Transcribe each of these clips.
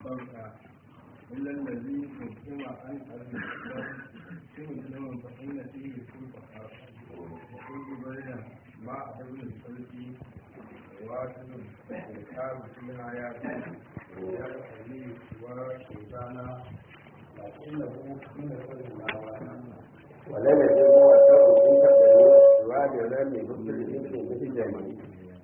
إلا الذي قدم عن الإسلام في مسلم فإن فيه كل فقار وكل بين مع ابن الفلك واحد الكتاب فيها يأتي وشيطانا لكنه من الإسلام ولم يجب وأنه في تقدير سواء الرمي بالإنسان في جميع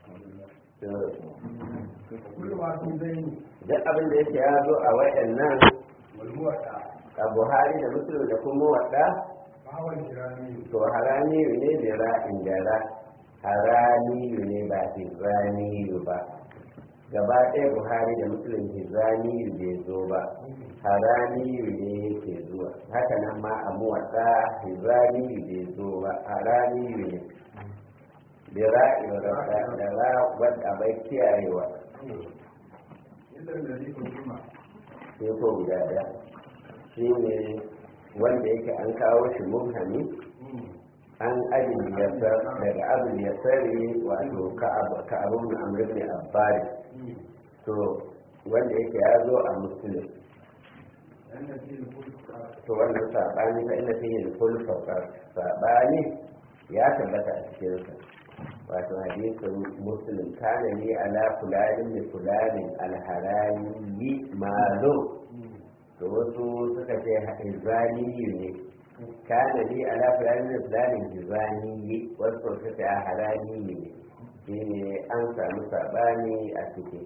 كل ما في بين duk abin da yake ya zo a waɗannan والموتى a buhari da musulun da kuma wadda فهو الجرامي to haraniyu ne da ra'in da ra haraniyu ne ba hizaniyu ba gaba ɗaya buhari da musulun hizaniyu bai zo ba haraniyu ne yake zuwa haka nan ma a muwadda hizaniyu bai zo ba haraniyu ne da ra'in da ra wadda bai kiyayewa إلا الذي قدم sai ko guda ɗaya shi ne wanda yake an kawo shi mubhami an abin yasar daga abin yasari wato ka abin amur ne abbari to wanda yake ya zo a musulun لأن فيه كل فقار to wannan saɓani ta ina fiye da kulfa saɓani ya tabbata a cikinsa wato hadisin muslim kana ni ala fulanin da fulanin alharani malum to wasu suka ce hizani ne kana ni ala fulanin da fulanin hizani wasu suka ce harani ne shine an samu sabani a ciki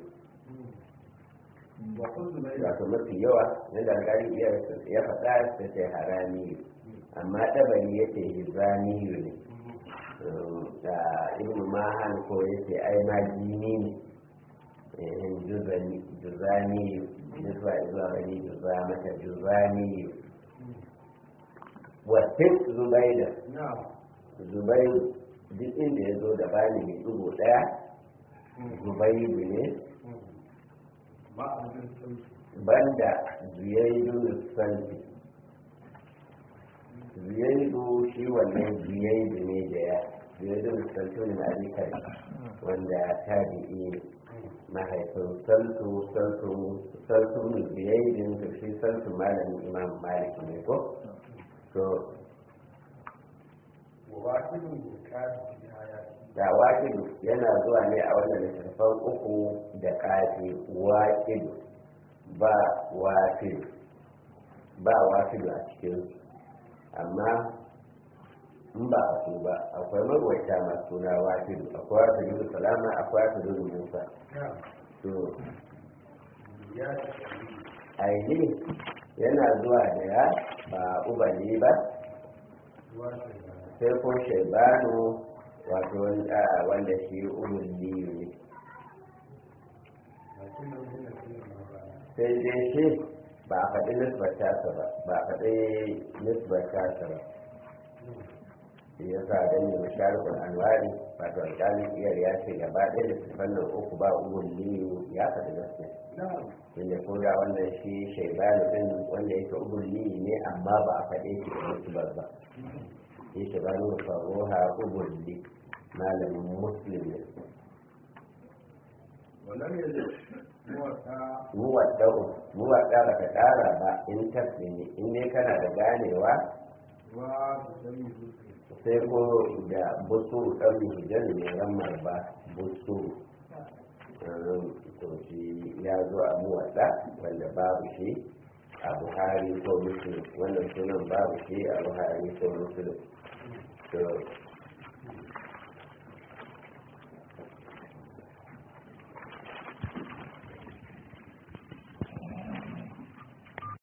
وكل بين wato mafi yawa yadda alƙali ya faɗa ta ce harani amma ɗabari ya ce hizani ne da ibn mahan ko yace ai ma jini ne juzani nisba zuwa bani mata juzani wasu zubaida نعم zubairu duk inda ya zo da bani mai dubu daya zubairu ne مع ابن الفلك banda zuyaidu santi zuyaidu shi wannan zuyaidu ne da ya zuyaidu santi ne na alikari wanda tabi'i ne mahaifin saltu ne zuyaidin to shi saltu malamin imam malik ne ko to وواحد بالكاد في حياته da waƙidu yana zuwa ne a wannan littattafan uku da ƙafi waƙidu ba waƙidu a cikin amma in ba a su ba akwai magwata masu suna waƙidu akwai wata yudu salama akwai wata yudu musa نعم to يا aini yana zuwa da ya ba ubali ba واحد sai ko shaibanu wato wanda shi ulul liyu ne لكنه هنا فيه مبالغة sai dai shi ba a faɗi nisbar tasa ba a faɗi nisbar tasa ba shi ya sa don yi masharikul anwari wato alƙalin iyar ya ce gaba ɗaya da fannin uku ba ulul liyu ya faɗi gaskiya نعم inda ko da wannan shi shaibanu din wanda yake ulul liyu ne amma ba a faɗe shi da nisbar ba shi shaibanu faruha ulul liyu malamin muslim ne ولم يجد موسى muwadda ba ka ƙara ba in tafi ne in dai kana da ganewa وتسمي sai ko da busu ɗan hijar ne ramar ba busu to shi ya zo a muwadda wanda babu shi a buhari ko muslim wannan sunan babu shi a buhari ko muslim to